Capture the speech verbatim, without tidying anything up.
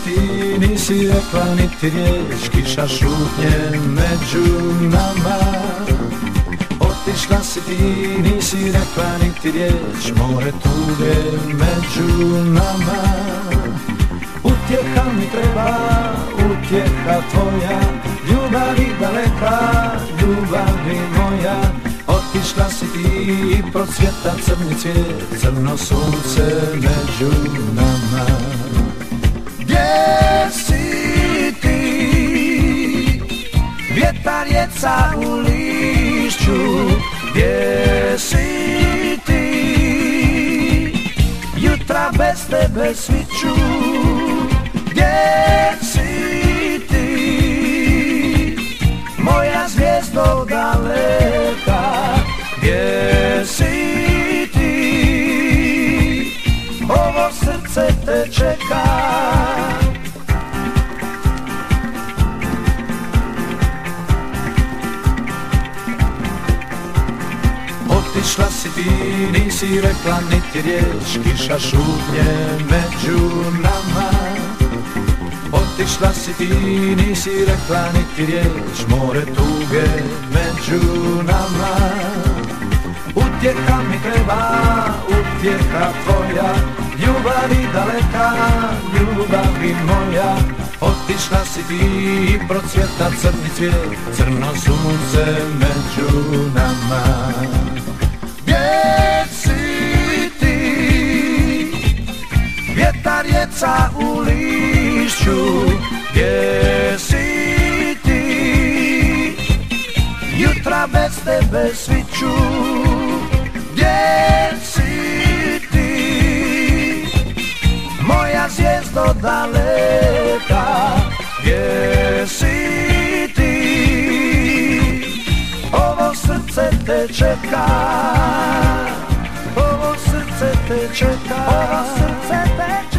ti, nisi rekla niti riječ, kiša šutnje među nama. Otišla si ti, nisi rekla niti riječ, more tuge među nama. Utjeha mi treba, utjeha tvoja, ljubavi daleka, ljubavi moja. Otišla si ti i procvjeta crni cvijet, crno sunce među nama. Gdje si ti? Vjetar jeca u lišću. Gdje si ti? Jutra bez tebe sviću. Gdje si ti? Moja zvijezdo daleka. Gdje si ti? Ovo srce te čeka. Otišla si ti, nisi rekla niti riječ, kiša šutnje među nama. Otišla si ti, nisi rekla niti riječ, more tuge među nama. Utjeha mi treba, utjeha tvoja, ljubavi daleka, ljubavi moja. Otišla si ti i procvjeta crni cvijet, crno sunce među nama. Gdje si ti? Vjetar jeca u lišću. Gdje si ti? Jutra bez tebe sviću. Gdje si ti? Moja zvijezdo daleka. Gdje si ti? Ovo srce te čeka. Ovo srce te čeka. Ovo srce te čeka.